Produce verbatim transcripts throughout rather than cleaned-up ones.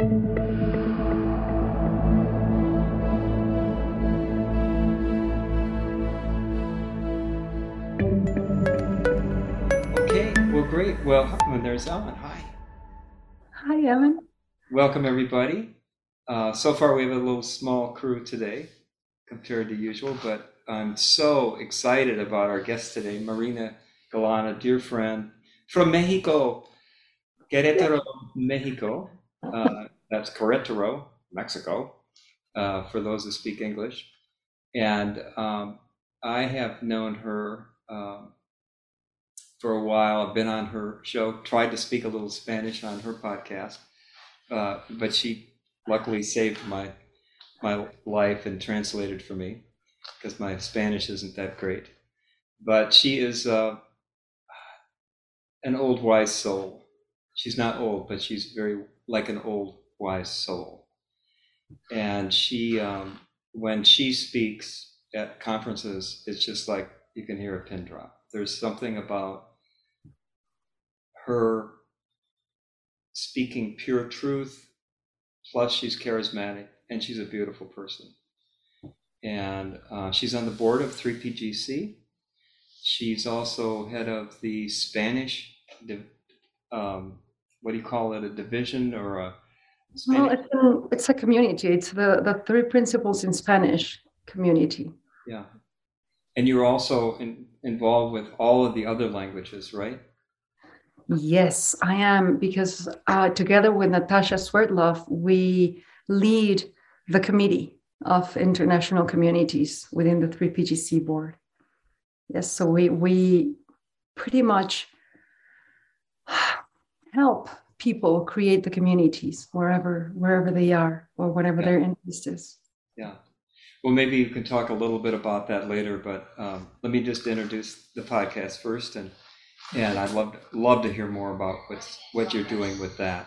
Okay, well, great. Well, hi- there's Ellen. Hi. Hi, Evan. Welcome, everybody. Uh, so far, we have a little small crew today compared to usual, but I'm so excited about our guest today, Marina Galana, dear friend from Mexico, Yeah. Querétaro, Mexico. Uh, that's Querétaro, Mexico, uh, for those who speak English. And um, I have known her um, for a while. I've been on her show, tried to speak a little Spanish on her podcast, uh, but she luckily saved my my life and translated for me because my Spanish isn't that great. But she is uh, an old wise soul. She's not old, but she's very like an old wise soul. And she, um, when she speaks at conferences, it's just like you can hear a pin drop. There's something about her speaking pure truth. Plus, she's charismatic and she's a beautiful person. And uh, she's on the board of three P G C. She's also head of the Spanish, um, what do you call it, a division or a Well, Spanish? it's a, it's a community. It's the, the three principles in Spanish community. Yeah. And you're also in, involved with all of the other languages, right? Yes, I am, because uh, together with Natasha Swertlov, we lead the committee of international communities within the three P G C board. Yes, so we we pretty much help people create the communities wherever wherever they are or whatever Yeah. their interest is. Yeah. Well, maybe you can talk a little bit about that later, but um, let me just introduce the podcast first, and and I'd love to, love to hear more about what's what you're doing with that.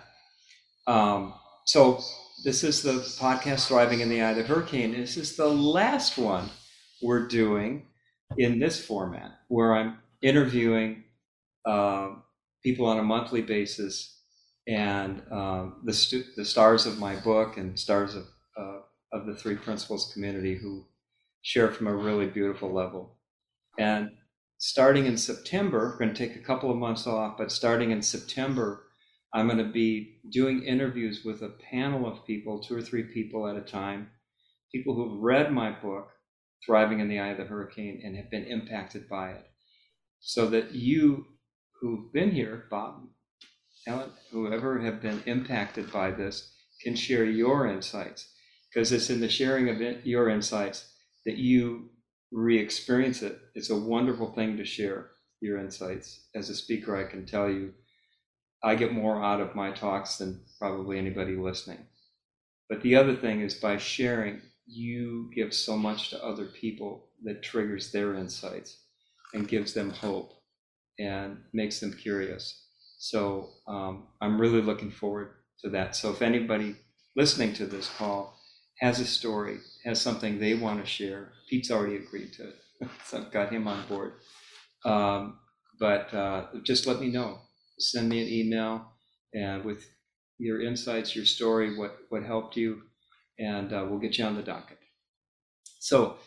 Um, so this is the podcast Thriving in the Eye of the Hurricane. This is the last one we're doing in this format, where I'm interviewing uh, people on a monthly basis, and um, the stu- the stars of my book and stars of uh, of the Three Principles community who share from a really beautiful level. And starting in September, we're going to take a couple of months off, but starting in September, I'm going to be doing interviews with a panel of people, two or three people at a time, people who've read my book, Thriving in the Eye of the Hurricane, and have been impacted by it. So that you who've been here, Bob, Ellen, whoever have been impacted by this, can share your insights. Because it's in the sharing of it, your insights that you re-experience it. It's a wonderful thing to share your insights. As a speaker, I can tell you, I get more out of my talks than probably anybody listening. But the other thing is by sharing, you give so much to other people that triggers their insights and gives them hope and makes them curious. So um, I'm really looking forward to that. So if anybody listening to this call has a story, has something they want to share, Pete's already agreed to it. So I've got him on board. Um, but uh, just let me know. Send me an email and with your insights, your story, what, what helped you, and uh, we'll get you on the docket. So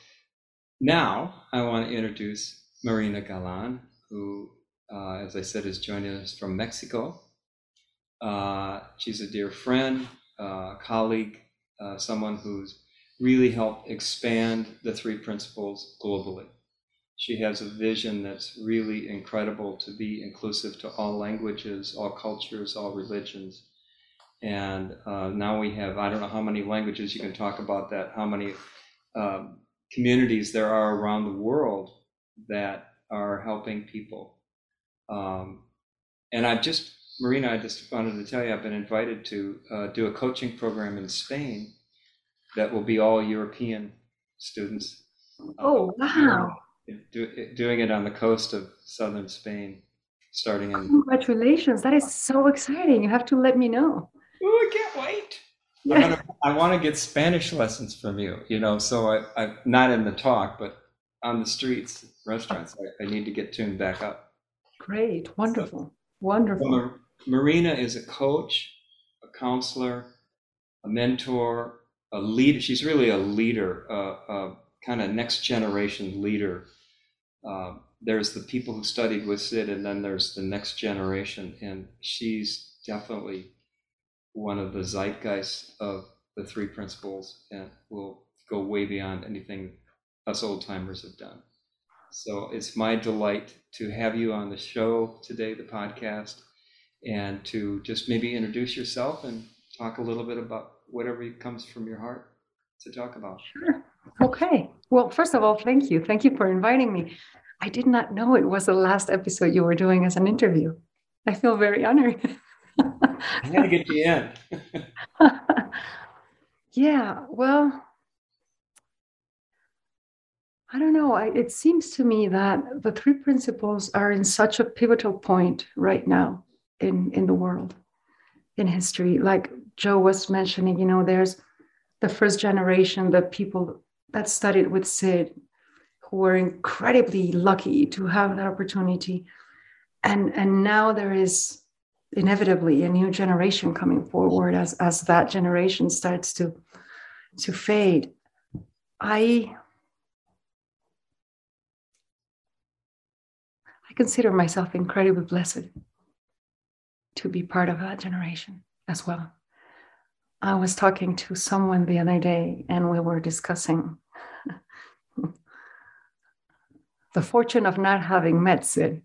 now I want to introduce Marina Galan, who, uh, as I said, is joining us from Mexico. Uh, she's a dear friend, uh, colleague, uh, someone who's really helped expand the three principles globally. She has a vision that's really incredible to be inclusive to all languages, all cultures, all religions. And uh, now we have, I don't know how many languages you can talk about that, how many um, communities there are around the world that are helping people. Um, and I've just, Marina, I just wanted to tell you, I've been invited to uh, do a coaching program in Spain that will be all European students. Uh, Oh, doing, wow. do, doing it on the coast of southern Spain, starting in. Congratulations. That is so exciting. You have to let me know. Oh, I can't wait! I'm Yeah. gonna. I want to get Spanish lessons from you. You know, so I, I not in the talk, but on the streets, restaurants. I, I need to get tuned back up. Great. So, Wonderful. well, Wonderful. Mar- Marina is a coach, a counselor, a mentor, a leader. She's really a leader, uh, a kind of next generation leader. Uh, there's the people who studied with Sid, and then there's the next generation, and she's definitely one of the zeitgeists of the three principles, and will go way beyond anything us old timers have done. So it's my delight to have you on the show today, the podcast, and to just maybe introduce yourself and talk a little bit about whatever comes from your heart to talk about. Sure. Okay. Well, first of all, thank you. Thank you for inviting me. I did not know it was the last episode you were doing as an interview. I feel very honored. I had to get you in. Yeah, well, I don't know. I, it seems to me that the three principles are in such a pivotal point right now in, in the world, in history. Like Joe was mentioning, you know, there's the first generation, the people that studied with Sid, who were incredibly lucky to have that opportunity. And, and now there is inevitably a new generation coming forward as, as that generation starts to, to fade. I, I consider myself incredibly blessed to be part of that generation as well. I was talking to someone the other day, and we were discussing the fortune of not having met Sid.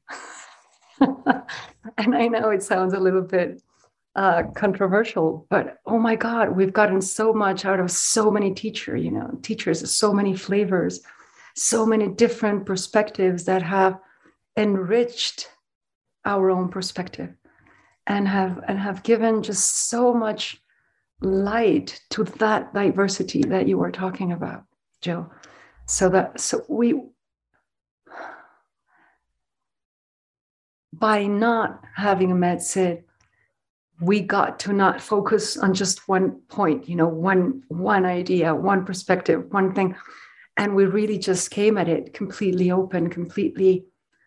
And I know it sounds a little bit uh, controversial, but oh my God, we've gotten so much out of so many teacher, you know, teachers, so many flavors, so many different perspectives that have enriched our own perspective and have and have given just so much light to that diversity that you were talking about, Joe. So that so we by not having met Sid, we got to not focus on just one point, you know, one one idea, one perspective, one thing. And we really just came at it completely open, completely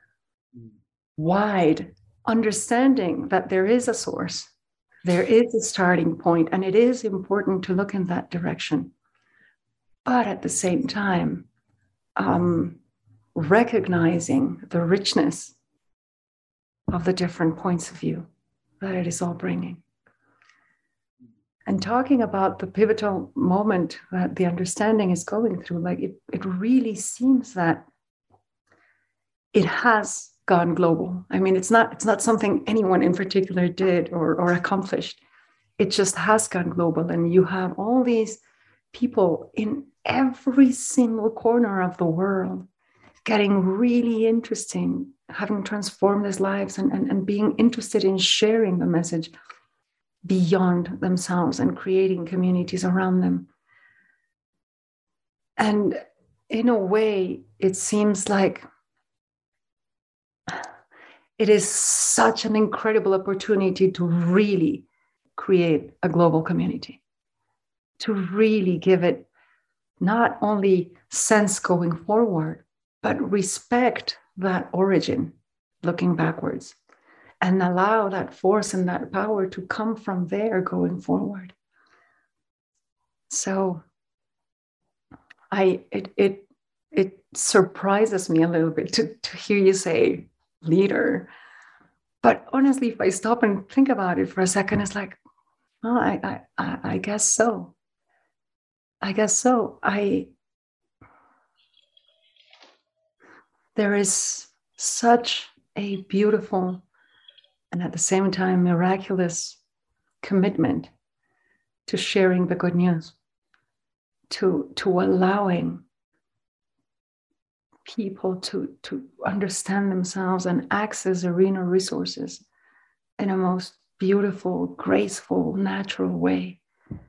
wide, understanding that there is a source, there is a starting point, and it is important to look in that direction. But at the same time, um, recognizing the richness of the different points of view that it is all bringing. And talking about the pivotal moment that the understanding is going through, like it, it really seems that it has gone global. I mean, it's not, it's not something anyone in particular did or, or accomplished. It just has gone global. And you have all these people in every single corner of the world getting really interesting, having transformed their lives and, and, and being interested in sharing the message beyond themselves and creating communities around them. And in a way, it seems like it is such an incredible opportunity to really create a global community, to really give it not only sense going forward, but respect that origin looking backwards and allow that force and that power to come from there going forward. So I it it it surprises me a little bit to, to hear you say leader. But honestly, if I stop and think about it for a second, it's like, oh, I I I guess so. I guess so. I there is such a beautiful and at the same time miraculous commitment to sharing the good news, to, to allowing people to, to understand themselves and access arena resources in a most beautiful, graceful, natural way.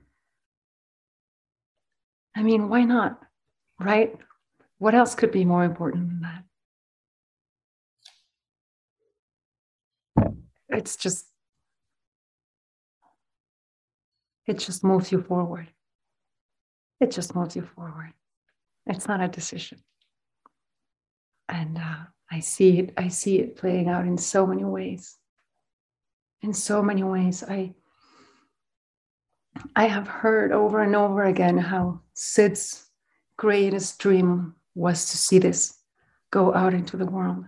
I mean, why not, right? What else could be more important than that? It's just, it just moves you forward. It just moves you forward. It's not a decision. And uh, I see it, I see it playing out in so many ways. In so many ways. I, I have heard over and over again how Sid's greatest dream was to see this go out into the world.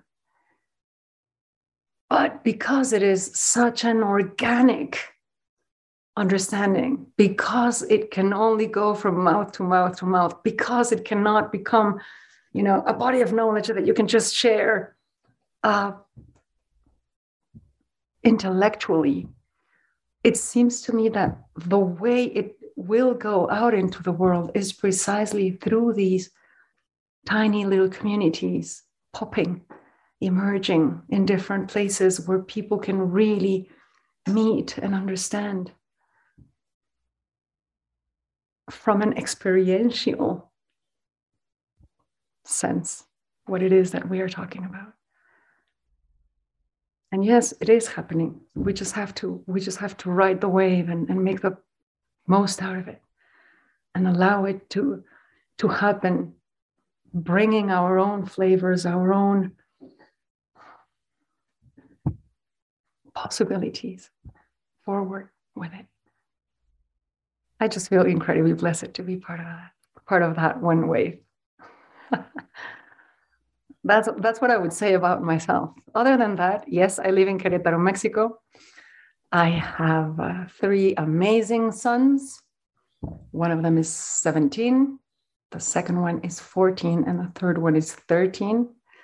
But because it is such an organic understanding, because it can only go from mouth to mouth to mouth, because it cannot become, you know, a body of knowledge that you can just share uh, intellectually, it seems to me that the way it will go out into the world is precisely through these tiny little communities popping, emerging in different places where people can really meet and understand from an experiential sense what it is that we are talking about. And yes, it is happening. We just have to, we just have to ride the wave and, and make the most out of it and allow it to, to happen, bringing our own flavors, our own possibilities forward with it. I just feel incredibly blessed to be part of that, part of that one wave. That's, that's what I would say about myself. Other than that, yes, I live in Querétaro, Mexico. I have uh, three amazing sons. One of them is seventeen. The second one is fourteen. And the third one is thirteen.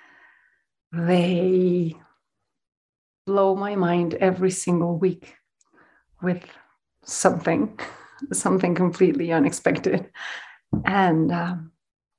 They blow my mind every single week with something, something completely unexpected. And um,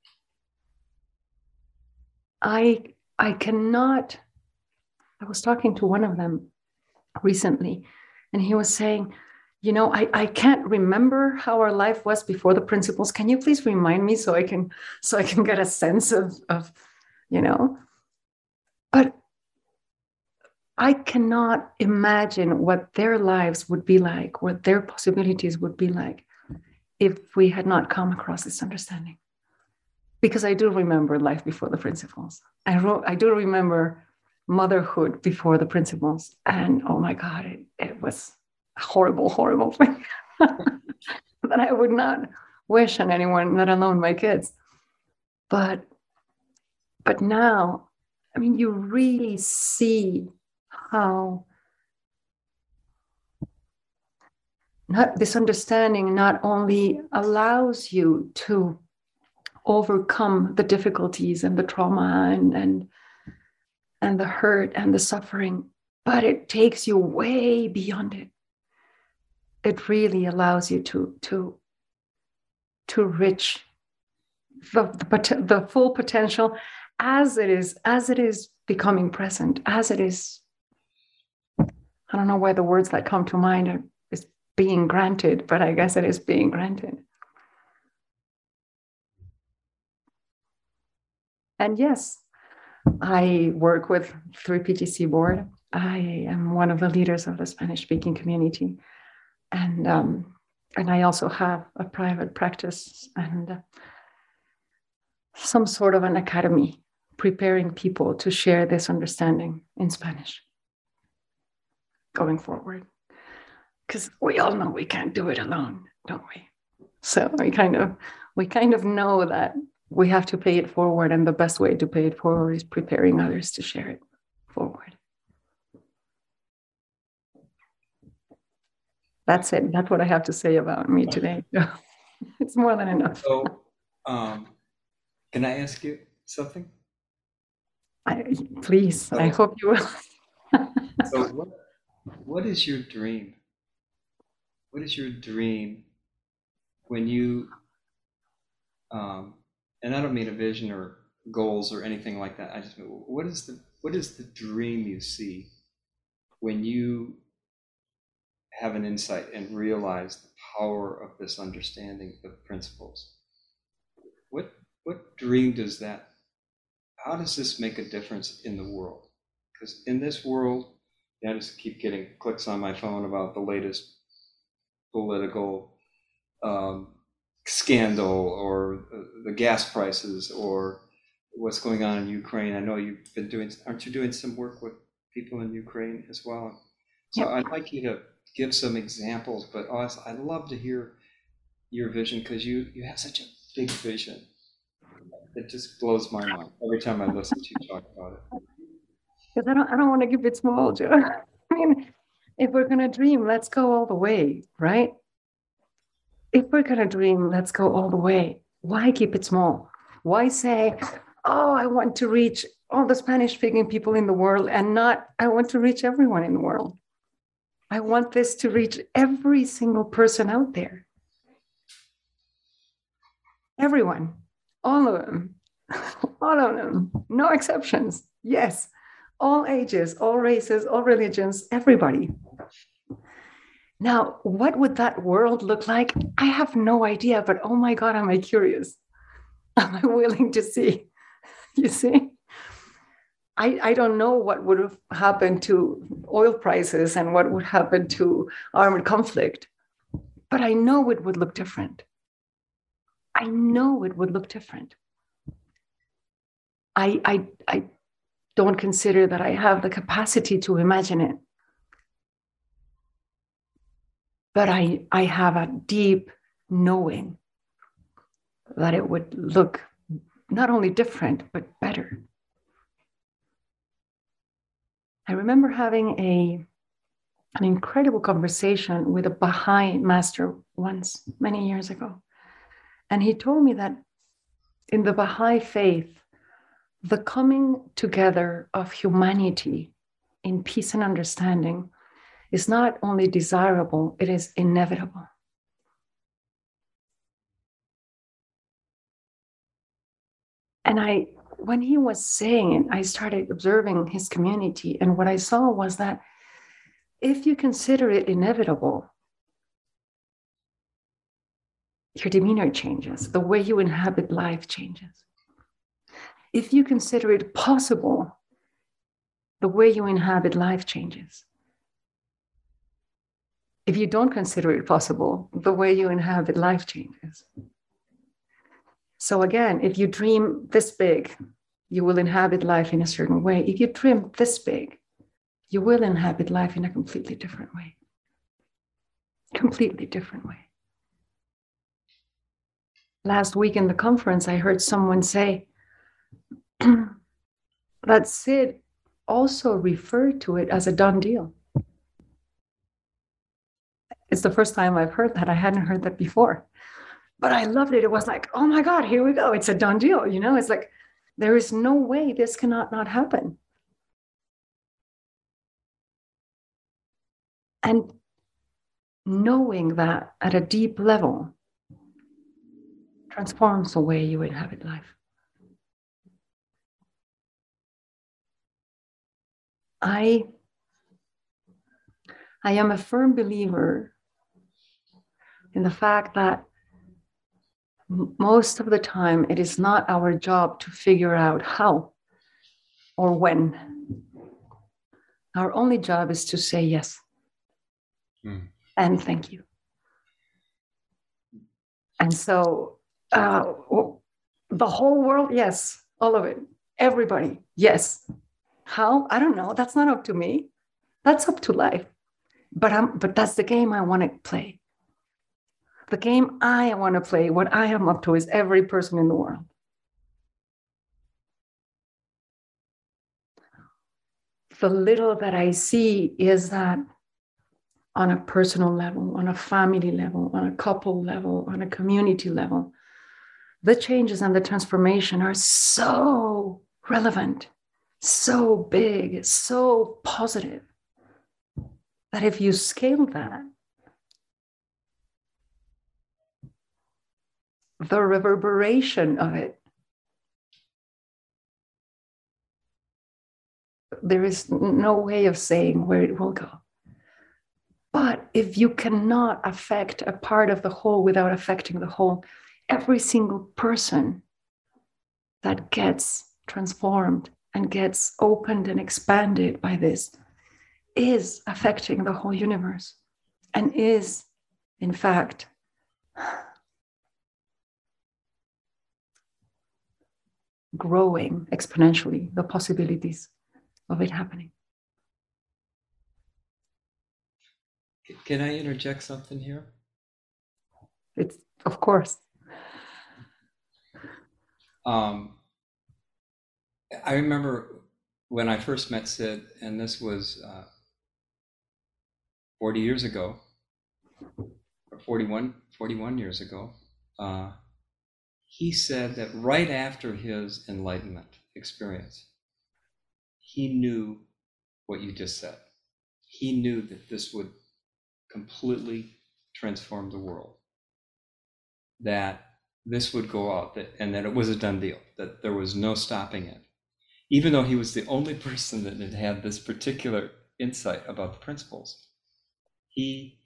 I, I cannot, I was talking to one of them recently, and he was saying, you know, I, I can't remember how our life was before the principles. Can you please remind me so I can, so I can get a sense of, of, you know, but I cannot imagine what their lives would be like, what their possibilities would be like if we had not come across this understanding. Because I do remember life before the principles. I, wrote, I do remember motherhood before the principles. And oh my God, it, it was a horrible, horrible thing that I would not wish on anyone, let alone my kids. But, but now, I mean, you really see how not, this understanding not only allows you to overcome the difficulties and the trauma and, and, and the hurt and the suffering, but it takes you way beyond it. It really allows you to, to, to reach the, the, the full potential as it is, as it is becoming present, as it is, I don't know why the words that come to mind are is being granted, but I guess it is being granted. And yes, I work with three P G C board. I am one of the leaders of the Spanish-speaking community. And, um, and I also have a private practice and uh, some sort of an academy preparing people to share this understanding in Spanish going forward. Because we all know we can't do it alone, don't we? So we kind of we kind of know that we have to pay it forward, and the best way to pay it forward is preparing others to share it forward. That's it. That's what I have to say about me today. It's more than enough. So, um, can I ask you something? I, please, so, I hope you will. So, what, what is your dream? What is your dream when you, um, and I don't mean a vision or goals or anything like that. I just mean, what is the what is the dream you see when you have an insight and realize the power of this understanding of principles? What what dream does that? How does this make a difference in the world? Because in this world, I just keep getting clicks on my phone about the latest political um, scandal or uh, the gas prices or what's going on in Ukraine. I know you've been doing, aren't you doing some work with people in Ukraine as well? So yep. I'd like you to give some examples, but also I'd love to hear your vision because you, you have such a big vision. It just blows my mind every time I listen to you talk about it. Because I don't, I don't want to keep it small, Joe. I mean, if we're going to dream, let's go all the way, right? If we're going to dream, let's go all the way. Why keep it small? Why say, oh, I want to reach all the Spanish-speaking people in the world and not, I want to reach everyone in the world. I want this to reach every single person out there. Everyone, all of them, all of them, no exceptions. Yes, all ages, all races, all religions, everybody. Now, what would that world look like? I have no idea, but oh my God, am I curious? Am I willing to see? You see? I, I don't know what would have happened to oil prices and what would happen to armed conflict, but I know it would look different. I know it would look different. I, I, I don't consider that I have the capacity to imagine it. But I, I have a deep knowing that it would look not only different, but better. I remember having a, an incredible conversation with a Baha'i master once, many years ago. And he told me that in the Baha'i faith, the coming together of humanity in peace and understanding is not only desirable, it is inevitable. And I, when he was saying it, I started observing his community. And what I saw was that if you consider it inevitable, your demeanor changes, the way you inhabit life changes. If you consider it possible, the way you inhabit life changes. If you don't consider it possible, the way you inhabit life changes. So again, if you dream this big, you will inhabit life in a certain way. If you dream this big, you will inhabit life in a completely different way. Completely different way. Last week in the conference, I heard someone say that Sid also referred to it as a done deal. It's the first time I've heard that. I hadn't heard that before. But I loved it. It was like, oh my God, here we go. It's a done deal. You know, it's like, there is no way this cannot not happen. And knowing that at a deep level transforms the way you inhabit life. I, I am a firm believer in the fact that most of the time it is not our job to figure out how or when. Our only job is to say yes. Mm. And thank you. And so uh, the whole world, yes, all of it, everybody, yes. How? I don't know. That's not up to me. That's up to life. But I'm, but that's the game I want to play. The game I want to play, what I am up to, is every person in the world. The little that I see is that on a personal level, on a family level, on a couple level, on a community level, the changes and the transformation are so relevant, so big, so positive, that if you scale that, the reverberation of it, there is no way of saying where it will go. But if you cannot affect a part of the whole without affecting the whole, every single person that gets transformed and gets opened and expanded by this is affecting the whole universe and is, in fact, growing exponentially the possibilities of it happening. Can I interject something here? It's, of course. Um, I remember when I first met Sid, and this was uh, forty years ago, or forty-one, forty-one years ago, uh, he said that right after his enlightenment experience, he knew what you just said. He knew that this would completely transform the world, that this would go out, that, and that it was a done deal, that there was no stopping it. Even though he was the only person that had had this particular insight about the principles, he,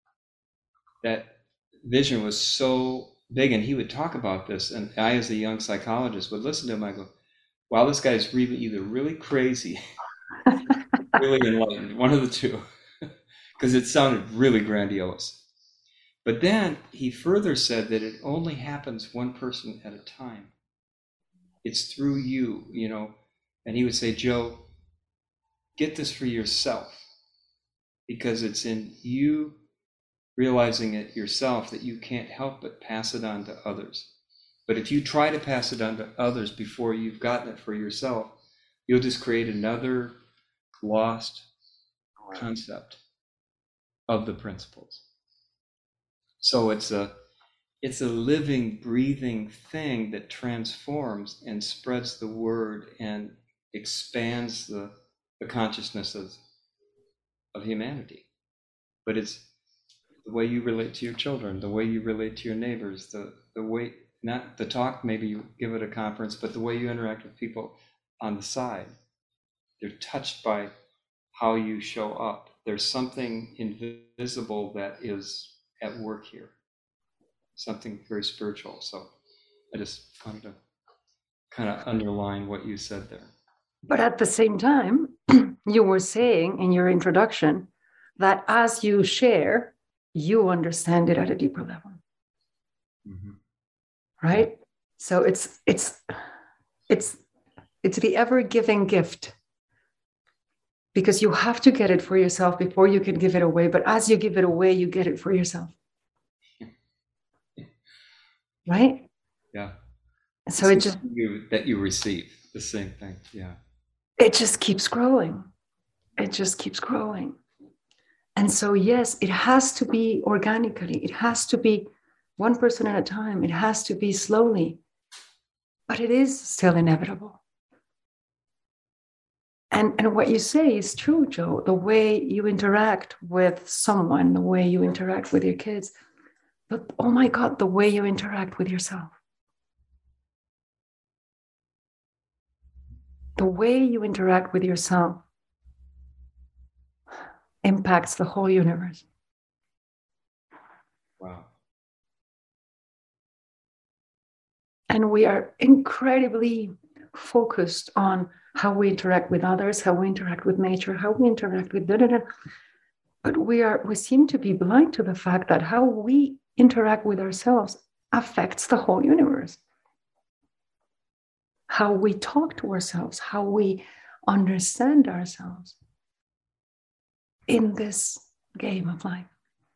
that vision was so big, and he would talk about this, and I, as a young psychologist, would listen to him. I go, wow, this guy's really either really crazy, really enlightened, one of the two, because it sounded really grandiose. But then he further said that it only happens one person at a time. It's through you, you know. And he would say, Joe, get this for yourself, because it's in you realizing it yourself that you can't help but pass it on to others. But if you try to pass it on to others before you've gotten it for yourself, you'll just create another lost concept of the principles. So it's a it's a living, breathing thing that transforms and spreads the word and expands the, the consciousness of, of humanity. But it's the way you relate to your children, the way you relate to your neighbors, the, the way, not the talk, maybe you give at a conference, but the way you interact with people on the side. They're touched by how you show up. There's something invisible that is at work here, something very spiritual. So I just wanted to kind of underline what you said there. But at the same time, you were saying in your introduction that as you share, you understand it at a deeper level. Mm-hmm. Right? So it's it's it's it's the ever-giving gift, because you have to get it for yourself before you can give it away. But as you give it away, you get it for yourself. Right? Yeah. So it's it just you, that you receive the same thing. Yeah. It just keeps growing. It just keeps growing. And so, yes, it has to be organically. It has to be one person at a time. It has to be slowly. But it is still inevitable. And, and what you say is true, Joe. The way you interact with someone, the way you interact with your kids, but oh my God, the way you interact with yourself. The way you interact with yourself impacts the whole universe. Wow. And we are incredibly focused on how we interact with others, how we interact with nature, how we interact with da da da. But we are we seem to be blind to the fact that how we interact with ourselves affects the whole universe. How we talk to ourselves, how we understand ourselves in this game of life.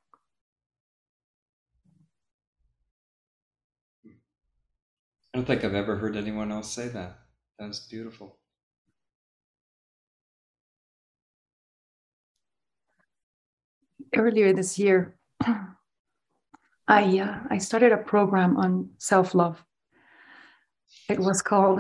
I don't think I've ever heard anyone else say that. That's beautiful. Earlier this year, I uh, I started a program on self-love. It was called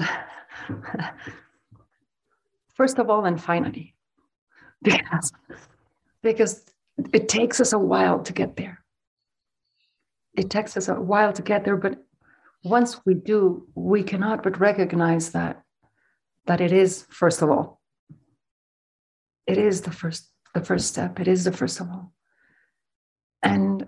First of All and Finally, because, because it takes us a while to get there. It takes us a while to get there, but once we do, we cannot but recognize that, that it is first of all. It is the first, the first step. It is the first of all. And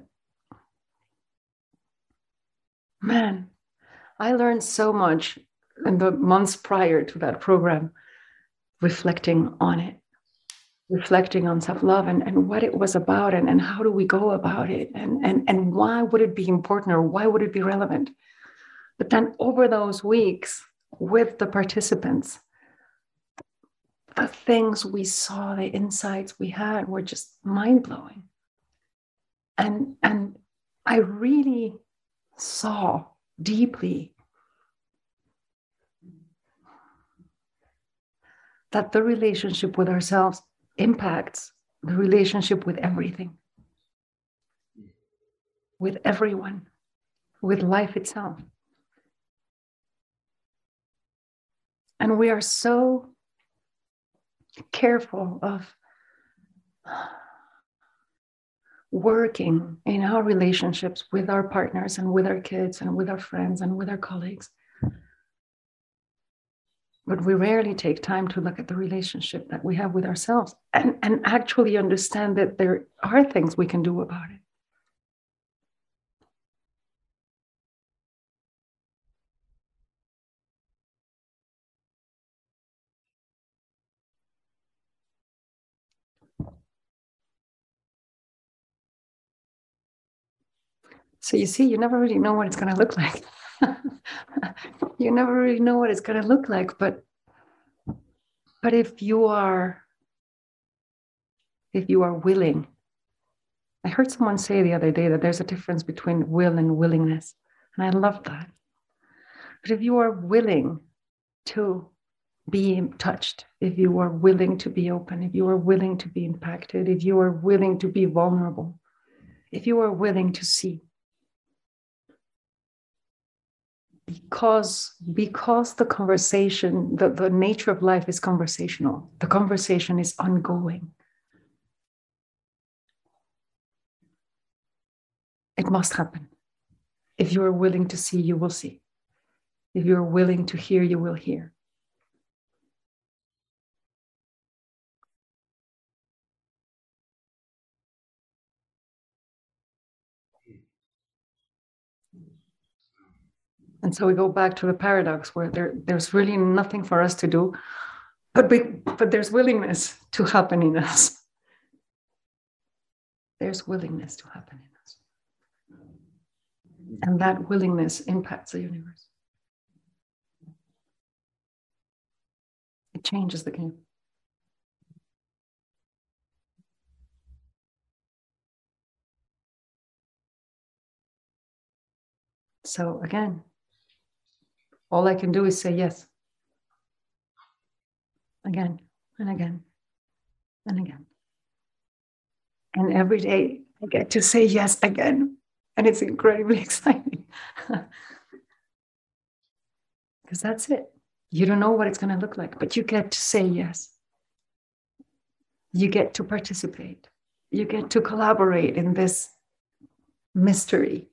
man, I learned so much in the months prior to that program, reflecting on it, reflecting on self-love and, and what it was about and, and how do we go about it and, and, and why would it be important or why would it be relevant? But then over those weeks with the participants, the things we saw, the insights we had were just mind-blowing. And, and I really saw deeply that the relationship with ourselves impacts the relationship with everything, with everyone, with life itself. And we are so careful of working in our relationships with our partners and with our kids and with our friends and with our colleagues. But we rarely take time to look at the relationship that we have with ourselves and, and actually understand that there are things we can do about it. So you see, you never really know what it's going to look like. You never really know what it's going to look like. But, but if you are, if you are willing, I heard someone say the other day that there's a difference between will and willingness. And I love that. But if you are willing to be touched, if you are willing to be open, if you are willing to be impacted, if you are willing to be vulnerable, if you are willing to see, because because the conversation, the, the nature of life is conversational, the conversation is ongoing. It must happen. If you are willing to see, you will see. If you are willing to hear, you will hear. And so we go back to the paradox where there, there's really nothing for us to do, but, we, but there's willingness to happen in us. There's willingness to happen in us. And that willingness impacts the universe. It changes the game. So again, all I can do is say yes. Again and again and again. And every day I get to say yes again. And it's incredibly exciting. Because that's it. You don't know what it's going to look like, but you get to say yes. You get to participate. You get to collaborate in this mystery.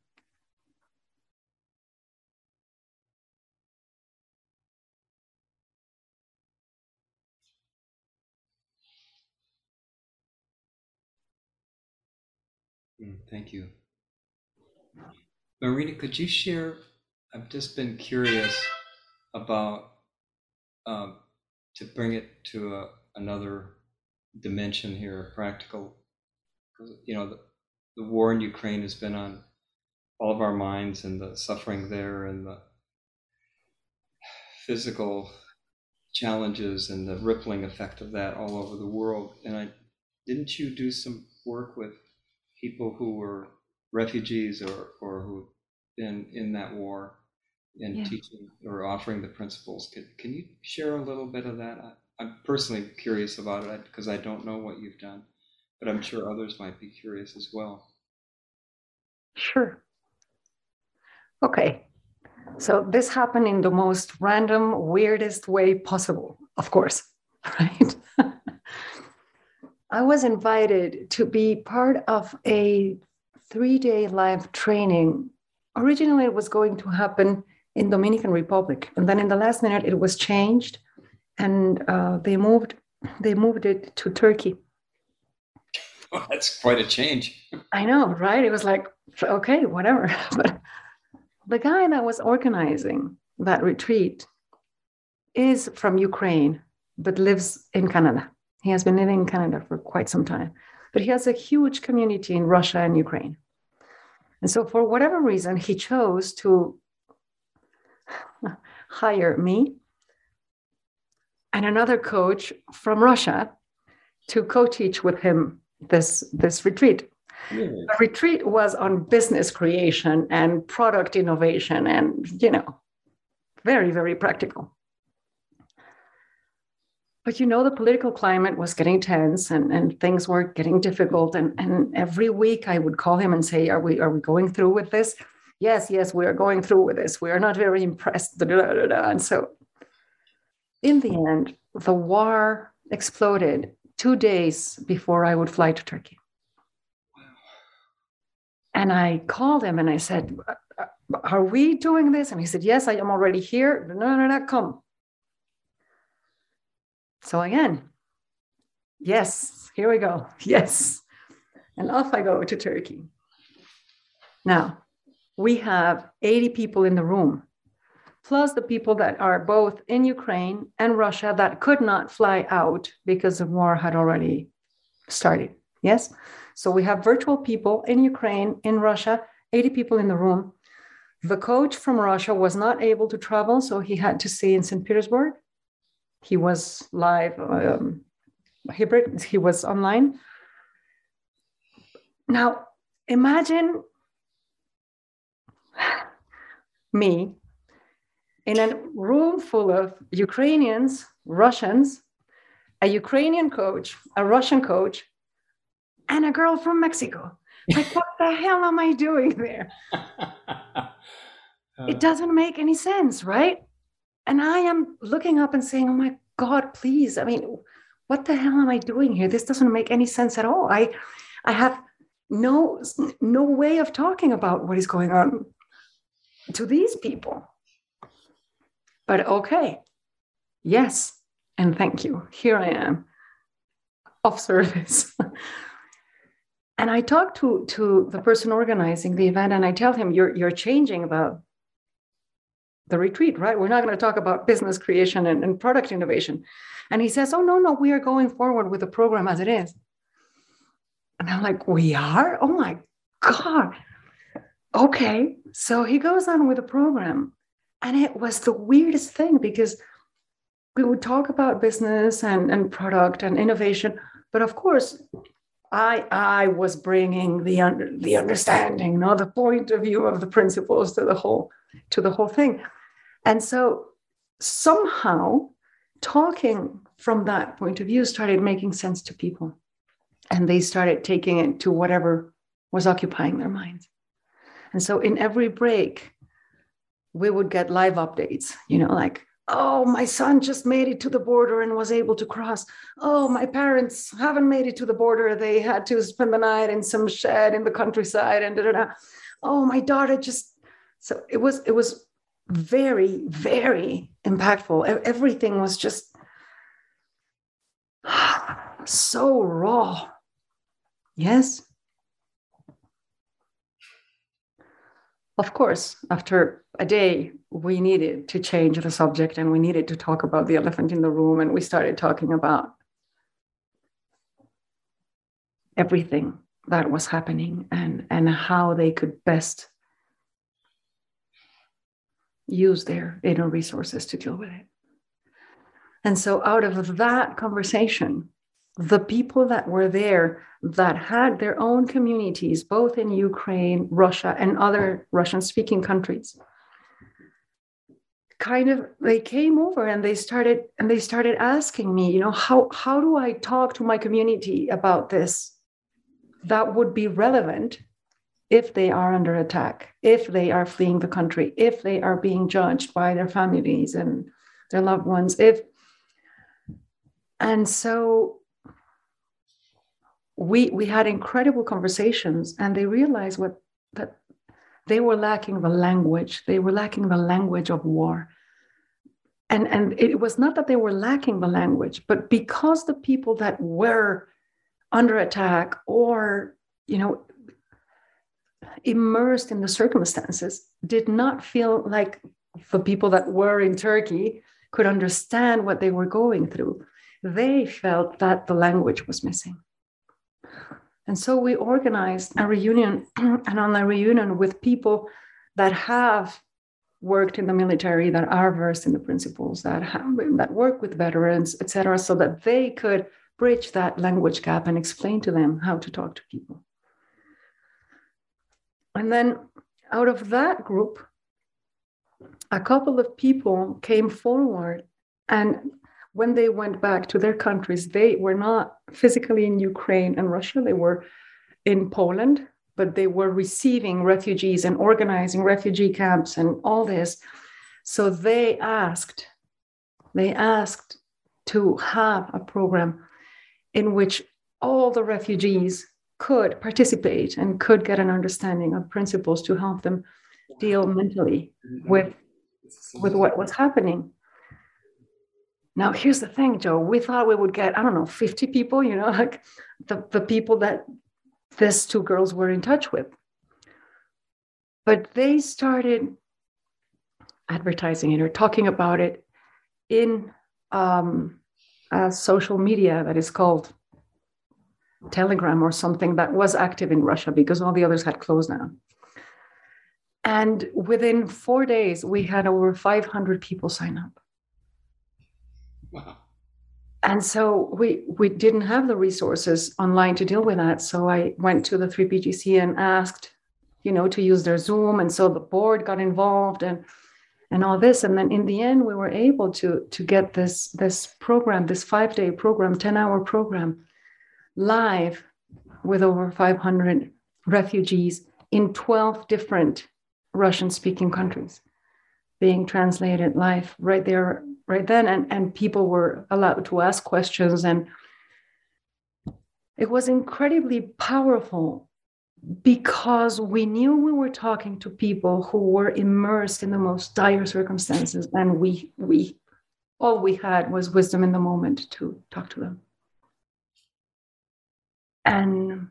Thank you. Marina, could you share, I've just been curious about, um, to bring it to a, another dimension here, practical, you know, the, the war in Ukraine has been on all of our minds, and the suffering there and the physical challenges and the rippling effect of that all over the world. And I, didn't you do some work with people who were refugees or, or who've been in that war and yeah. teaching or offering the principles? Can, can you share a little bit of that? I, I'm personally curious about it because I don't know what you've done, but I'm sure others might be curious as well. Sure. Okay. So this happened in the most random, weirdest way possible, of course, right? I was invited to be part of a three-day live training. Originally, it was going to happen in Dominican Republic, and then in the last minute, it was changed, and uh, they moved. They moved it to Turkey. Well, that's quite a change. I know, right? It was like, okay, whatever. But the guy that was organizing that retreat is from Ukraine, but lives in Canada. He has been living in Canada for quite some time, but he has a huge community in Russia and Ukraine. And so for whatever reason, he chose to hire me and another coach from Russia to co-teach with him this, this retreat. Really? The retreat was on business creation and product innovation and, you know, very, very practical. But, you know, the political climate was getting tense and, and things were getting difficult. And, and every week I would call him and say, are we, are we going through with this? Yes, yes, we are going through with this. We are not very impressed. Da, da, da, da. And so in the end, the war exploded two days before I would fly to Turkey. And I called him and I said, are we doing this? And he said, yes, I am already here. No, no, no, come. So again, yes, here we go. Yes. And off I go to Turkey. Now, we have eighty people in the room, plus the people that are both in Ukraine and Russia that could not fly out because the war had already started. Yes. So we have virtual people in Ukraine, in Russia, eighty people in the room. The coach from Russia was not able to travel, so he had to stay in Saint Petersburg. He was live, um, hybrid, he was online. Now, imagine me in a room full of Ukrainians, Russians, a Ukrainian coach, a Russian coach, and a girl from Mexico. Like, what the hell am I doing there? It doesn't make any sense, right? And I am looking up and saying, oh my God, please. I mean, what the hell am I doing here? This doesn't make any sense at all. I, I have no, no way of talking about what is going on to these people. But okay, yes, and thank you. Here I am, of service. And I talk to, to the person organizing the event and I tell him, you're, you're changing about the retreat, right? We're not going to talk about business creation and, and product innovation. And he says, oh, no, no, we are going forward with the program as it is. And I'm like, we are? Oh my God. Okay. So he goes on with the program. And it was the weirdest thing because we would talk about business and, and product and innovation. But of course, I, I was bringing the, under, the understanding, you know, the point of view of the principles to the whole, to the whole thing. And so somehow talking from that point of view started making sense to people. And they started taking it to whatever was occupying their minds. And so in every break, we would get live updates, you know, like, oh, my son just made it to the border and was able to cross. Oh, my parents haven't made it to the border. They had to spend the night in some shed in the countryside and da, da, da. Oh, my daughter just, so it was, it was very, very impactful. Everything was just so raw. Yes. Of course, after a day, we needed to change the subject and we needed to talk about the elephant in the room. And we started talking about everything that was happening and, and how they could best use their inner resources to deal with it. And so out of that conversation, the people that were there that had their own communities, both in Ukraine, Russia, and other Russian-speaking countries, kind of, they came over and they started, and they started asking me, you know, how, how do I talk to my community about this that would be relevant if they are under attack, if they are fleeing the country, if they are being judged by their families and their loved ones, if, and so we we had incredible conversations, and they realized what that they were lacking the language. They were lacking the language of war. And, and it was not that they were lacking the language, but because the people that were under attack or, you know, immersed in the circumstances did not feel like the people that were in Turkey could understand what they were going through. They felt that the language was missing. And so we organized a reunion, and on the reunion with people that have worked in the military, that are versed in the principles, that have, that work with veterans, et cetera, so that they could bridge that language gap and explain to them how to talk to people. And then out of that group, a couple of people came forward, and when they went back to their countries, they were not physically in Ukraine and Russia, they were in Poland, but they were receiving refugees and organizing refugee camps and all this. So they asked, they asked to have a program in which all the refugees could participate and could get an understanding of principles to help them deal mentally with, with what was happening. Now, here's the thing, Joe. We thought we would get, I don't know, fifty people, you know, like the, the people that these two girls were in touch with. But they started advertising it or talking about it in um, a social media that is called Telegram or something that was active in Russia because all the others had closed down. And within four days, we had over five hundred people sign up. Wow. And so we we didn't have the resources online to deal with that. So I went to the three P G C and asked, you know, to use their Zoom. And so the board got involved and and all this. And then in the end, we were able to, to get this, this program, this five-day program, ten-hour program, live with over five hundred refugees in twelve different Russian-speaking countries, being translated live right there, right then. And, and people were allowed to ask questions. And it was incredibly powerful because we knew we were talking to people who were immersed in the most dire circumstances. And we, we, all we had was wisdom in the moment to talk to them. And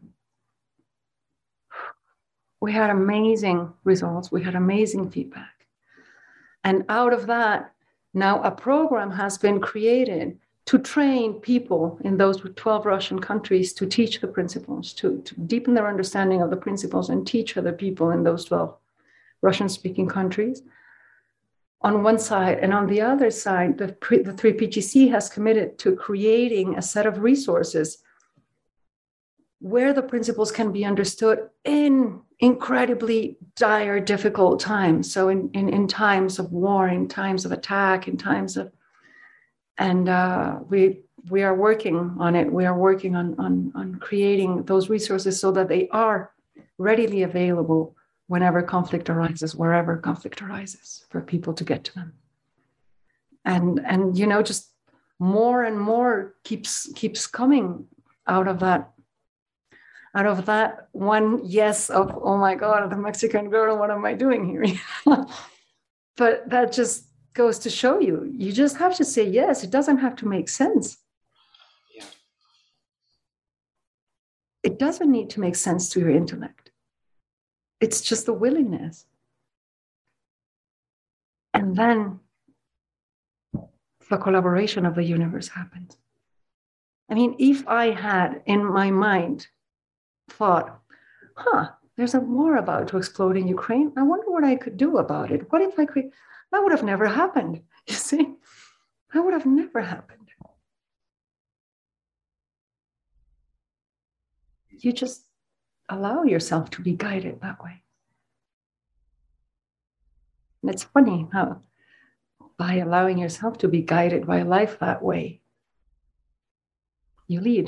we had amazing results. We had amazing feedback. And out of that, now a program has been created to train people in those twelve Russian countries to teach the principles, to, to deepen their understanding of the principles and teach other people in those twelve Russian-speaking countries on one side. And on the other side, the, the three P G C has committed to creating a set of resources where the principles can be understood in incredibly dire, difficult times. So in, in, in times of war, in times of attack, in times of, and uh, we we are working on it. We are working on, on, on creating those resources so that they are readily available whenever conflict arises, wherever conflict arises, for people to get to them. And, and you know, just more and more keeps keeps coming out of that Out of that one yes of, oh my God, the Mexican girl, what am I doing here? But that just goes to show you, you just have to say yes. It doesn't have to make sense. Yeah. It doesn't need to make sense to your intellect. It's just the willingness. And then the collaboration of the universe happens. I mean, if I had in my mind thought, huh, there's a war about to explode in Ukraine. I wonder what I could do about it. What if I could? That would have never happened. You see, that would have never happened. You just allow yourself to be guided that way. And it's funny how by allowing yourself to be guided by life that way, you lead.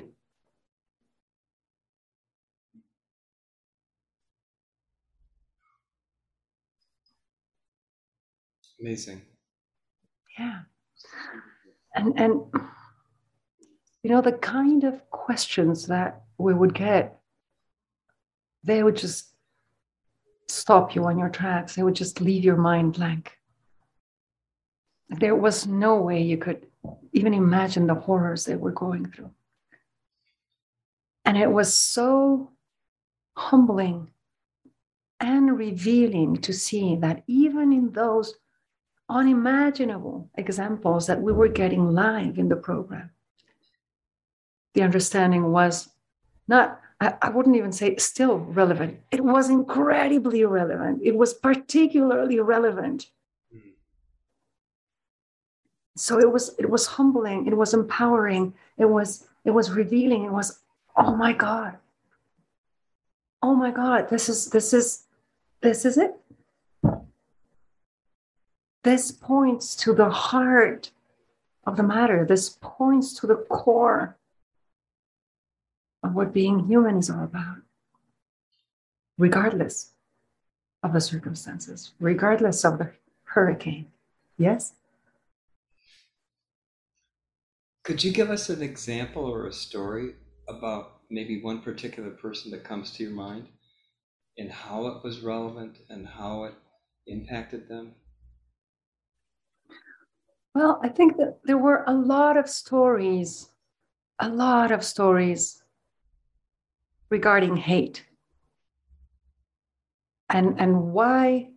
Amazing. Yeah. And, and, you know, the kind of questions that we would get, they would just stop you on your tracks. They would just leave your mind blank. There was no way you could even imagine the horrors they were going through. And it was so humbling and revealing to see that even in those unimaginable examples that we were getting live in the program, the understanding was not, I, I wouldn't even say still relevant. It was incredibly relevant. It was particularly relevant. Mm-hmm. So it was, it was humbling. It was empowering. It was, it was revealing. It was, oh my God. Oh my God, this is, this is, This is it. This points to the heart of the matter. This points to the core of what being human is all about, regardless of the circumstances, regardless of the hurricane. Yes? Could you give us an example or a story about maybe one particular person that comes to your mind and how it was relevant and how it impacted them? Well, I think that there were a lot of stories, a lot of stories regarding hate and, and why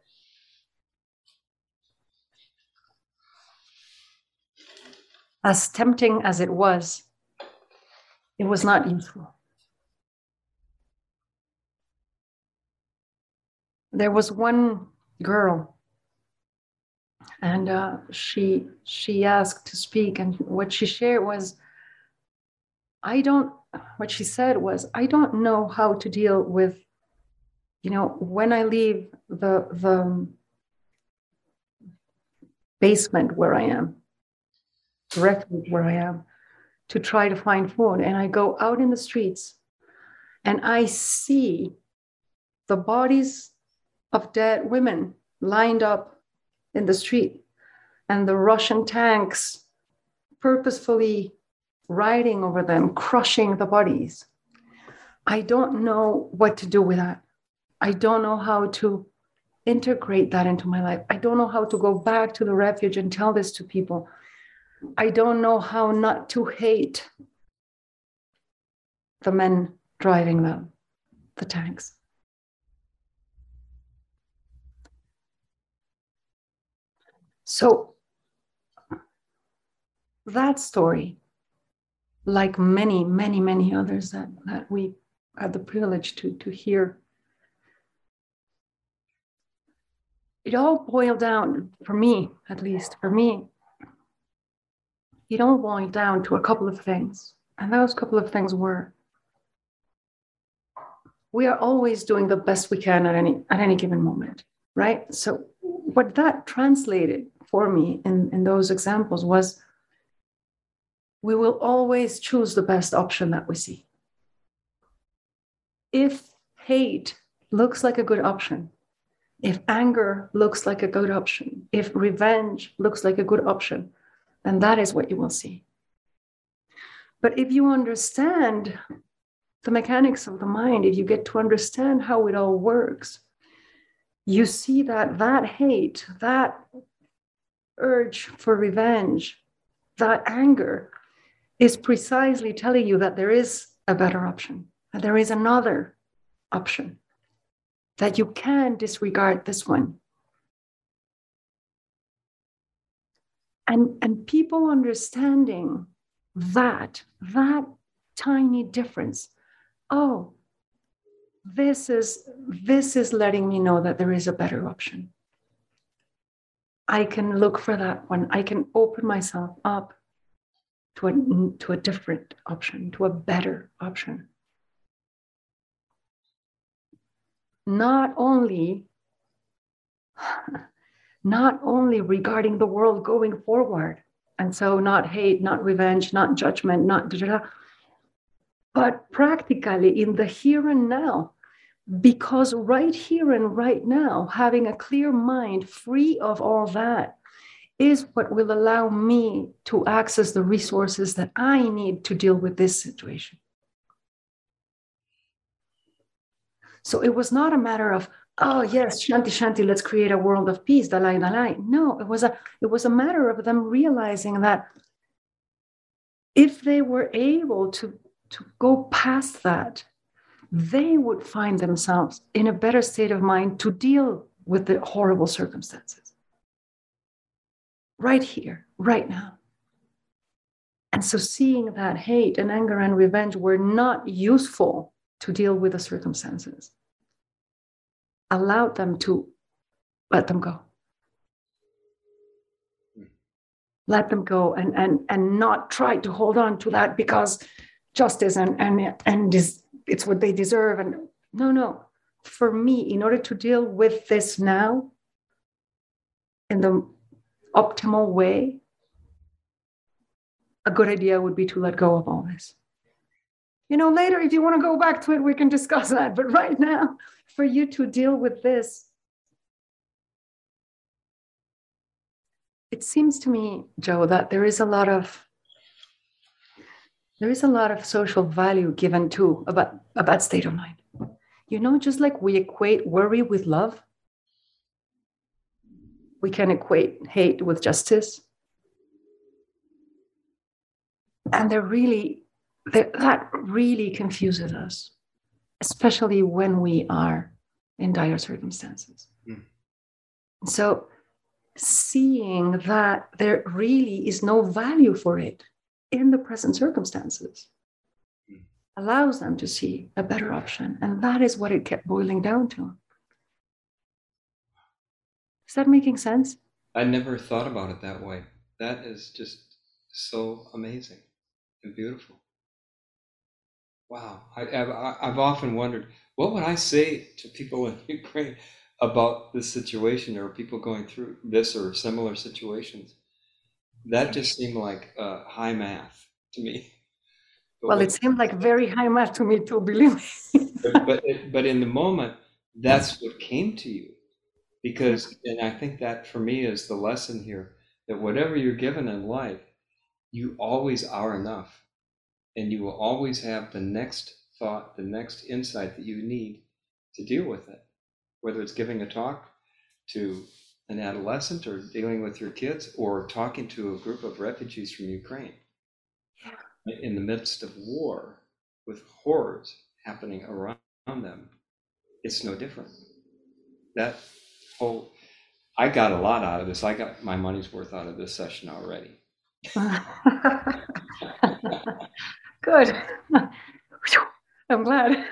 as tempting as it was, it was not useful. There was one girl, and uh, she she asked to speak, and what she shared was, I don't, what she said was, I don't know how to deal with, you know, when I leave the, the basement where I am, the refuge where I am, to try to find food. And I go out in the streets and I see the bodies of dead women lined up in the street and the Russian tanks purposefully riding over them, crushing the bodies. I don't know what to do with that. I don't know how to integrate that into my life. I don't know how to go back to the refuge and tell this to people. I don't know how not to hate the men driving the, the tanks. So that story, like many, many, many others that, that we had the privilege to, to hear, it all boiled down, for me, at least, for me, it all boiled down to a couple of things. And those couple of things were, we are always doing the best we can at any, at any given moment, right? So what that translated for me in, in those examples was, we will always choose the best option that we see. If hate looks like a good option, if anger looks like a good option, if revenge looks like a good option, then that is what you will see. But if you understand the mechanics of the mind, if you get to understand how it all works, you see that that hate, that urge for revenge, that anger is precisely telling you that there is a better option, that there is another option, that you can disregard this one. And, and people understanding that, that tiny difference, oh, this is, this is letting me know that there is a better option. I can look for that one. I can open myself up to a, to a different option, to a better option. Not only, not only regarding the world going forward, and so not hate, not revenge, not judgment, not da, da, da, but practically in the here and now, because right here and right now, having a clear mind free of all that is what will allow me to access the resources that I need to deal with this situation. So it was not a matter of, oh yes, Shanti Shanti, let's create a world of peace, Dalai Dalai. No, it was a, it was a matter of them realizing that if they were able to, to go past that, they would find themselves in a better state of mind to deal with the horrible circumstances. Right here, right now. And so seeing that hate and anger and revenge were not useful to deal with the circumstances, allowed them to let them go. Let them go and, and, and not try to hold on to that because justice and, and, and this, it's what they deserve. And no, no, for me, in order to deal with this now in the optimal way, a good idea would be to let go of all this. You know, later, if you want to go back to it, we can discuss that. But right now, for you to deal with this, it seems to me, Joe, that there is a lot of there is a lot of social value given to a bad, a bad state of mind. You know, just like we equate worry with love, we can equate hate with justice. And they're really, they're, that really confuses us, especially when we are in dire circumstances. Mm. So seeing that there really is no value for it in the present circumstances mm. allows them to see a better option. And that is what it kept boiling down to. Is that making sense? I never thought about it that way. That is just so amazing and beautiful. Wow. I, I've, I've often wondered, what would I say to people in Ukraine about this situation, or people going through this or similar situations? That just seemed like uh, high math to me. But well, what, it seemed like very high math to me too, believe me. but, but, it, but in the moment, that's what came to you. Because, and I think that for me is the lesson here, that whatever you're given in life, you always are enough. And you will always have the next thought, the next insight that you need to deal with it. Whether it's giving a talk to an adolescent, or dealing with your kids, or talking to a group of refugees from Ukraine. Yeah. In the midst of war, with horrors happening around them, it's no different. That whole, I got a lot out of this. I got my money's worth out of this session already. Good. I'm glad.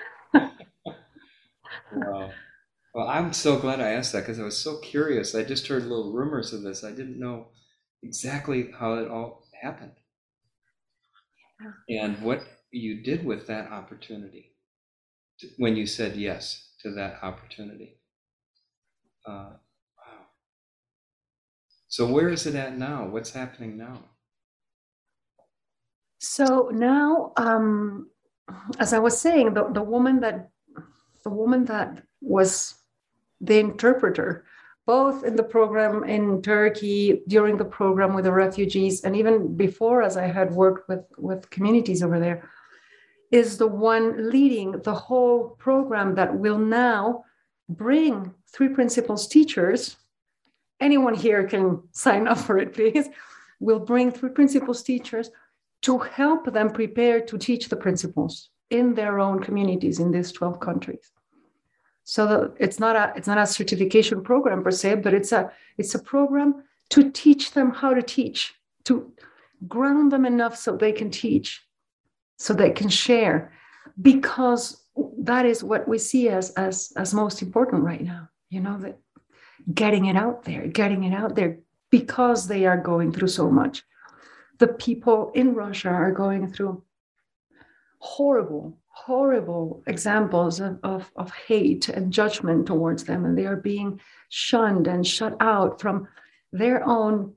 Wow. Well, I'm so glad I asked that, because I was so curious. I just heard little rumors of this. I didn't know exactly how it all happened. Yeah. And what you did with that opportunity when you said yes to that opportunity. Uh, wow. So where is it at now? What's happening now? So now, um, as I was saying, the, the woman that the woman that was the interpreter, both in the program in Turkey, during the program with the refugees, and even before, as I had worked with, with communities over there, is the one leading the whole program that will now bring Three Principles teachers. Anyone here can sign up for it, please. Will bring Three Principles teachers to help them prepare to teach the principles in their own communities in these twelve countries. So that it's not a it's not a certification program per se, but it's a it's a program to teach them how to teach, to ground them enough so they can teach, so they can share, because that is what we see as as as most important right now. You know, that getting it out there, getting it out there, because they are going through so much. The people in Russia are going through horrible, horrible examples of, of, of hate and judgment towards them, and they are being shunned and shut out from their own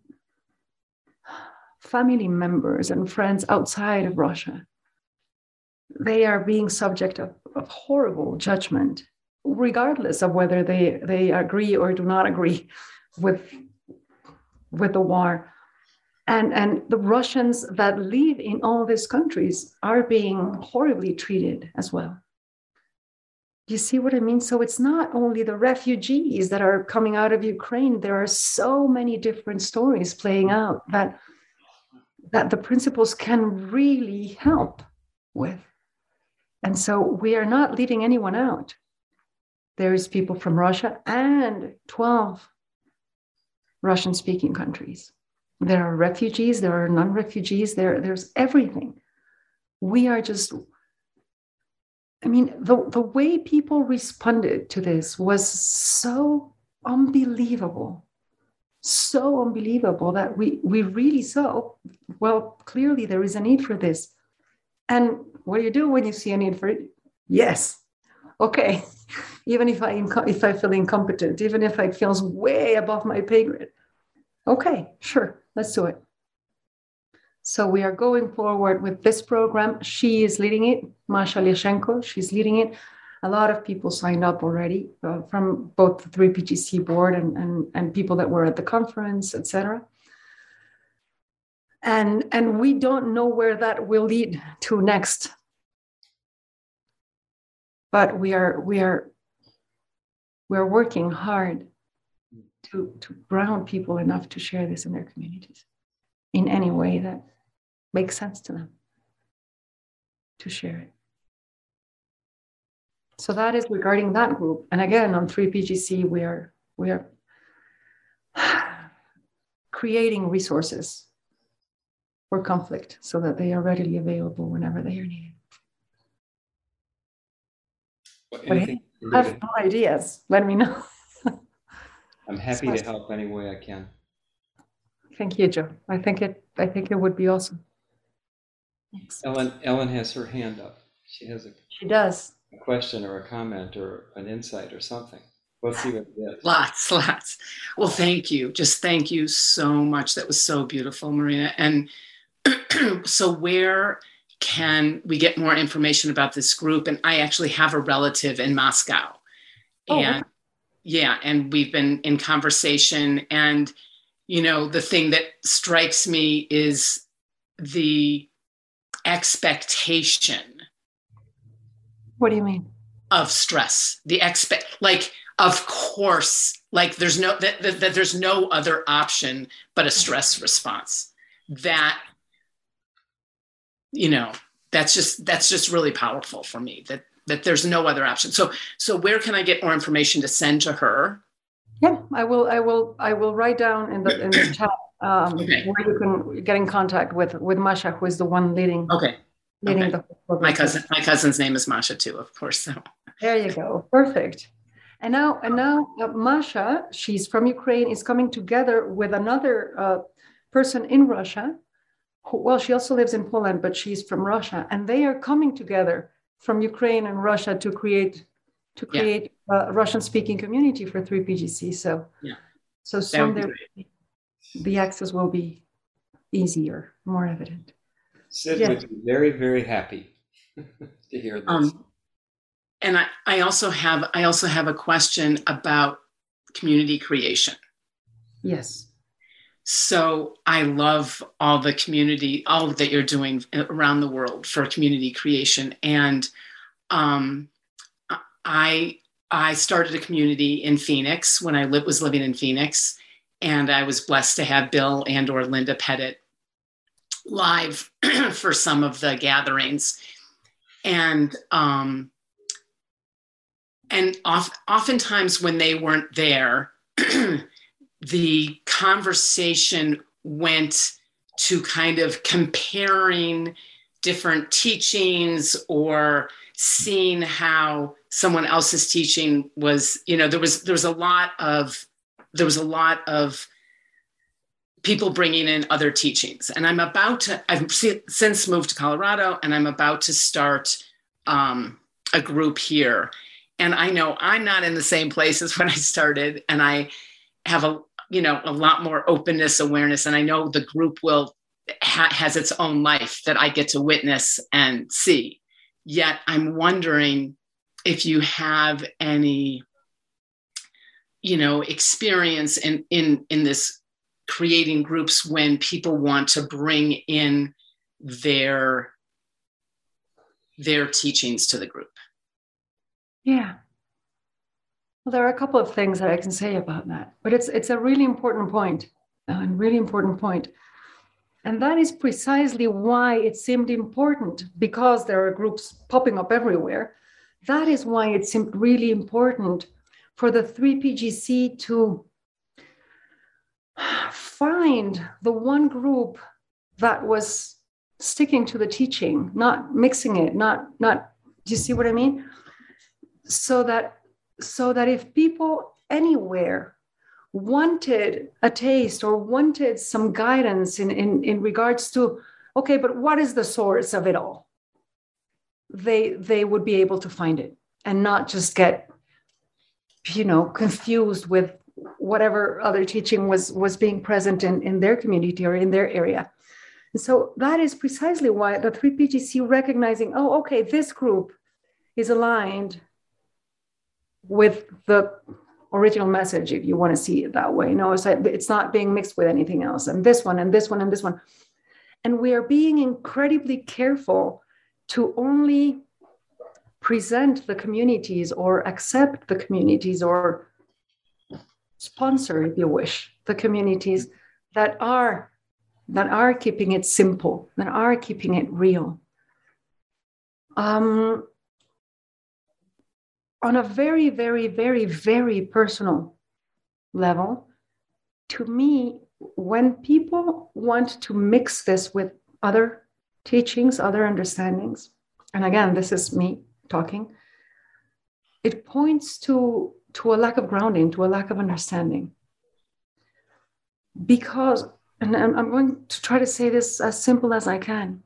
family members and friends outside of Russia. They are being subject of, of horrible judgment, regardless of whether they, they agree or do not agree with, with the war. And, and the Russians that live in all these countries are being horribly treated as well. Do you see what I mean? So it's not only the refugees that are coming out of Ukraine. There are so many different stories playing out that, that the principles can really help with. And so we are not leaving anyone out. There's people from Russia and twelve Russian-speaking countries. There are refugees, there are non-refugees, there, there's everything. We are just, I mean, the, the way people responded to this was so unbelievable, so unbelievable that we, we really saw, well, clearly there is a need for this. And what do you do when you see a need for it? Yes. Okay, even if I inco- if I feel incompetent, even if it feels way above my pay grade. Okay, sure, let's do it. So we are going forward with this program. She is leading it, Masha Lyashenko, she's leading it. A lot of people signed up already uh, from both the three P G C board and, and, and people that were at the conference, et cetera. And, and we don't know where that will lead to next. But we are, we are, we're working hard to, to ground people enough to share this in their communities in any way that makes sense to them, to share it. So that is regarding that group. And again, on three P G C, we are, we are creating resources for conflict so that they are readily available whenever they are needed. Well, But if you have no ideas, let me know. I'm happy to help any way I can. Thank you, Joe. I think it, I think it would be awesome. Thanks. Ellen, Ellen has her hand up. She has a, she does. a question or a comment or an insight or something. Let's see what it is. Lots, lots. Well, thank you. Just thank you so much. That was so beautiful, Marina. And so where can we get more information about this group? And I actually have a relative in Moscow. Oh, and okay. Yeah, and we've been in conversation. And, you know, the thing that strikes me is the expectation. What do you mean? Of stress, the expect, like, of course, like there's no, that, that, that there's no other option but a stress response. That, you know, that's just, that's just really powerful for me, that, that there's no other option. So, so where can I get more information to send to her? Yeah, I will, I will, I will write down in the, in the chat um, Okay. where you can get in contact with, with Masha, who is the one leading, Okay. leading Okay. the whole program. My cousin, my cousin's name is Masha too, of course. So. There you go. Perfect. And now, and now uh, Masha, she's from Ukraine, is coming together with another uh, person in Russia. Who, well, she also lives in Poland, but she's from Russia, and they are coming together from Ukraine and Russia to create to create yeah. a Russian-speaking community for three P G C. So, yeah. so soon there, the access will be easier, more evident. Sid yeah. would be very, very happy to hear this. Um, And I, I also have I also have a question about community creation. Yes. So I love all the community, all that you're doing around the world for community creation. And um, I I started a community in Phoenix when I li- was living in Phoenix, and I was blessed to have Bill and or Linda Pettit live for some of the gatherings. And um, And oft, oftentimes when they weren't there, the conversation went to kind of comparing different teachings or seeing how someone else's teaching was, you know, there was, there was a lot of, there was a lot of people bringing in other teachings. And I'm about to, I've since moved to Colorado, and I'm about to start um, a group here. And I know I'm not in the same place as when I started, and I have a, you know, a lot more openness, awareness, and I know the group will ha- has its own life that I get to witness and see. Yet I'm wondering if you have any, you know, experience in in in this creating groups when people want to bring in their their teachings to the group. Yeah. Well, there are a couple of things that I can say about that, but it's it's a really important point, a really important point. And that is precisely why it seemed important, because there are groups popping up everywhere. That is why it seemed really important for the three P G C to find the one group that was sticking to the teaching, not mixing it, not, not, do you see what I mean? So that, so that if people anywhere wanted a taste or wanted some guidance in, in, in regards to, okay, but what is the source of it all? They, they would be able to find it. and not just get, you know, confused with whatever other teaching was was being present in, in their community or in their area. And so that is precisely why the three P G C recognizing, oh, okay, this group is aligned with the original message, if you want to see it that way. No, it's, like, it's not being mixed with anything else. And this one, and this one, and this one. And we are being incredibly careful to only present the communities or accept the communities or sponsor, if you wish, the communities that are that are keeping it simple, that are keeping it real. Um, on a very, very, very, very personal level, to me, when people want to mix this with other teachings, other understandings, and again, this is me talking, it points to, to a lack of grounding, to a lack of understanding. Because, and I'm going to try to say this as simple as I can,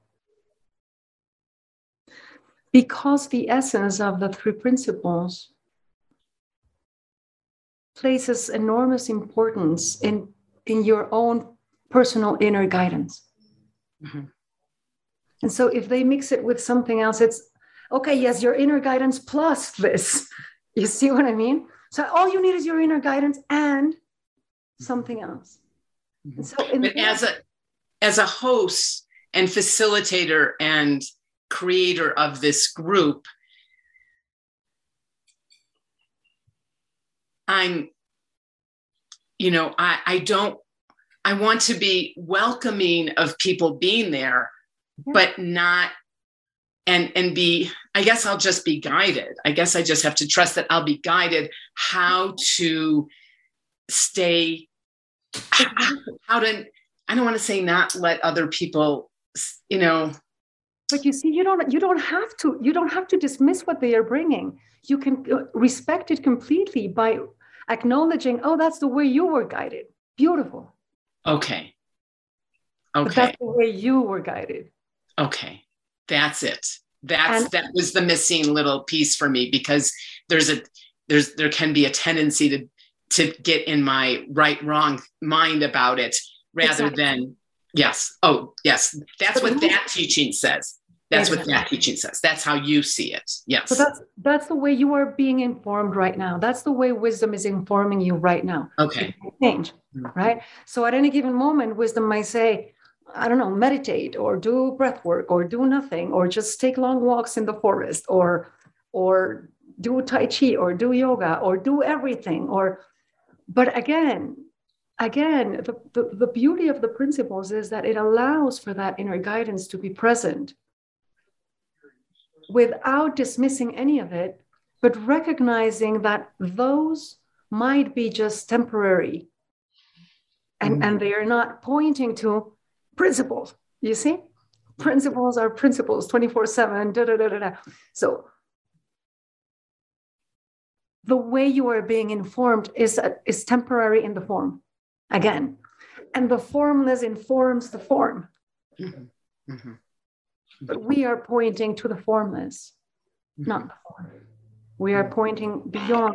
because the essence of the three principles places enormous importance in, in your own personal inner guidance. Mm-hmm. And so if they mix it with something else, it's, okay, yes, your inner guidance plus this. You see what I mean? So all you need is your inner guidance and something else. And so in but the- as a as a host and facilitator and creator of this group, I'm, you know, I, I don't, I want to be welcoming of people being there, yeah. but not, and, and be, I guess I'll just be guided. I guess I just have to trust that I'll be guided how to stay, how to, I don't want to say not let other people, you know. But you see, you don't, you don't have to, you don't have to dismiss what they are bringing. You can respect it completely by acknowledging, oh, that's the way you were guided. Beautiful. Okay. Okay. But that's the way you were guided. Okay. That's it. That's, and, that was the missing little piece for me, because there's a, there's, there can be a tendency to, to get in my right, wrong mind about it rather exactly. than, yes. Oh, yes. That's but what that teaching says. That's exactly. what that teaching says. That's how you see it. Yes. So that's, that's the way you are being informed right now. That's the way wisdom is informing you right now. Okay. Change, right? So at any given moment, wisdom might say, I don't know, meditate or do breath work or do nothing, or just take long walks in the forest, or, or do Tai Chi or do yoga or do everything. Or, but again, again, the, the, the beauty of the principles is that it allows for that inner guidance to be present without dismissing any of it, but recognizing that those might be just temporary. And, mm-hmm. and they are not pointing to principles. You see? Principles are principles, twenty-four seven, da, da, da, da, da. So the way you are being informed is, is temporary in the form, again. And the formless informs the form. Mm-hmm. Mm-hmm. But we are pointing to the formless, not the form. We are pointing beyond.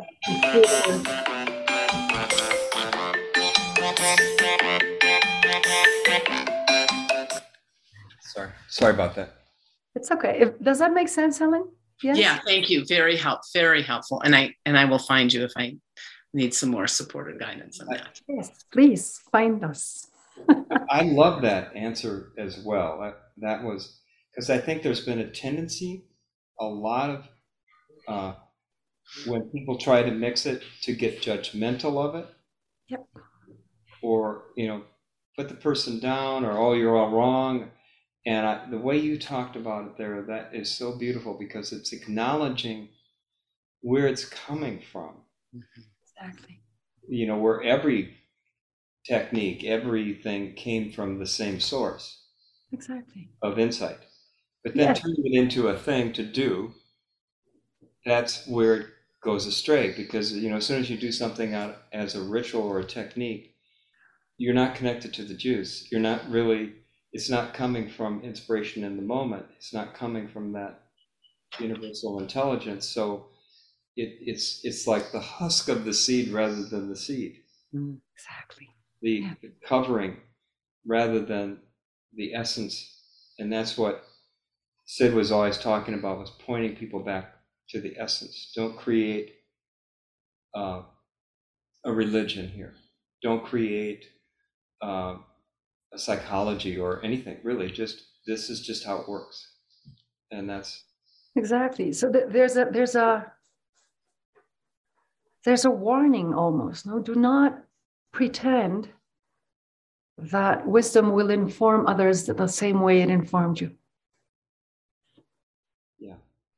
Sorry, sorry about that. It's okay. If, does that make sense, Helen? Yes? Yeah, thank you. Very help, very helpful. And I and I will find you if I need some more support or guidance on that. Yes, please find us. I love that answer as well. That, that was. Because I think there's been a tendency, a lot of, uh, when people try to mix it, to get judgmental of it. Yep. Or, you know, put the person down, or, oh, you're all wrong. And I, the way you talked about it there, that is so beautiful, because it's acknowledging where it's coming from. Exactly. You know, where every technique, everything came from the same source. Exactly. Of insight. But then yes. turning it into a thing to do, that's where it goes astray. Because, you know, as soon as you do something out as a ritual or a technique, you're not connected to the juice. You're not really, it's not coming from inspiration in the moment. It's not coming from that universal intelligence. So it, it's it's like the husk of the seed rather than the seed. Mm, exactly. The Yeah. covering rather than the essence. And that's what Sid was always talking about, was pointing people back to the essence. Don't create uh, a religion here. Don't create uh, a psychology or anything, really. Just this is just how it works. And that's Exactly. So th- there's a there's a there's a warning almost. No, do not pretend that wisdom will inform others the same way it informed you. yeah.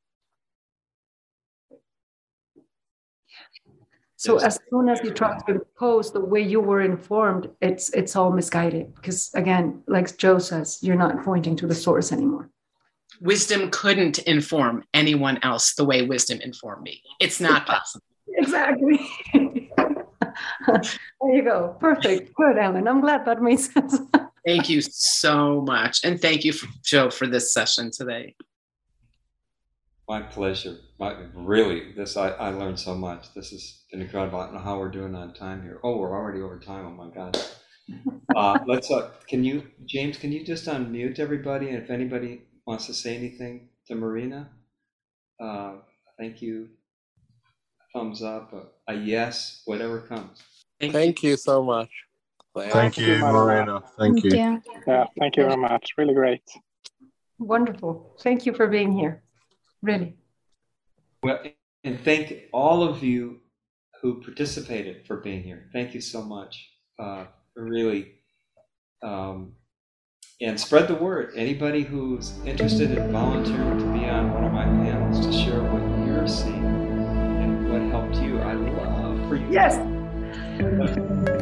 So Yes. as soon as you try to impose the way you were informed, it's it's all misguided. Because again, like Joe says, you're not pointing to the source anymore. Wisdom couldn't inform anyone else the way wisdom informed me. It's not possible. Exactly. There you go. Perfect. Good, Ellen. I'm glad that made sense. Thank you so much. And thank you, for, Joe, for this session today. My pleasure. My, really, this I, I learned so much. This has been incredible. I don't know how we're doing on time here. Oh, we're already over time. Oh my God. Uh, let's. Uh, can you, James? Can you just unmute everybody? And if anybody wants to say anything to Marina, uh, thank you. Thumbs up, a, a yes, whatever comes. Thank, Thank you so much. Thank you, Marina. Thank you. Yeah. Yeah, thank you very much. Really great. Wonderful. Thank you for being here. Really. Well, and thank all of you who participated for being here. Thank you so much. Uh, really. Um, and spread the word. Anybody who's interested in volunteering to be on one of my panels to share what you're seeing and what helped you, I'd love for you. Yes.